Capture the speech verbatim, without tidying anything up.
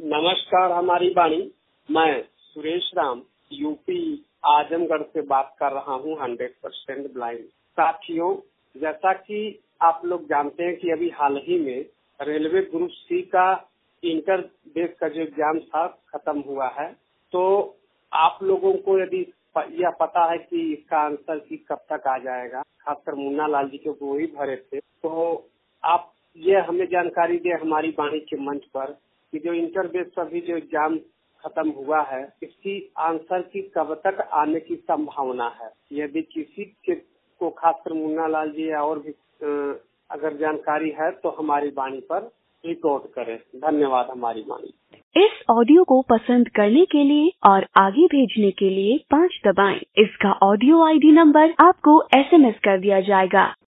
नमस्कार हमारी वाणी। मैं सुरेश राम यूपी आजमगढ़ से बात कर रहा हूँ, हंड्रेड परसेंट ब्लाइंड। साथियों, जैसा कि आप लोग जानते हैं कि अभी हाल ही में रेलवे ग्रुप सी का इंटर बेस का जो एग्जाम था खत्म हुआ है, तो आप लोगों को यदि यह पता है कि इसका आंसर की कब तक आ जाएगा, खासकर मुन्ना लाल जी को वही भरे थे, तो आप ये हमें जानकारी दे हमारी वाणी के मंच पर कि जो इंटर बेस पर भी जो एग्जाम खत्म हुआ है, इसकी आंसर की कब तक आने की संभावना है। यदि किसी के को खासकर मुन्ना लाल जी या और भी अगर जानकारी है तो हमारी वाणी पर रिपोर्ट करें। धन्यवाद हमारी वाणी। इस ऑडियो को पसंद करने के लिए और आगे भेजने के लिए पाँच दबाएं। इसका ऑडियो आईडी नंबर आपको एसएमएस कर दिया जाएगा।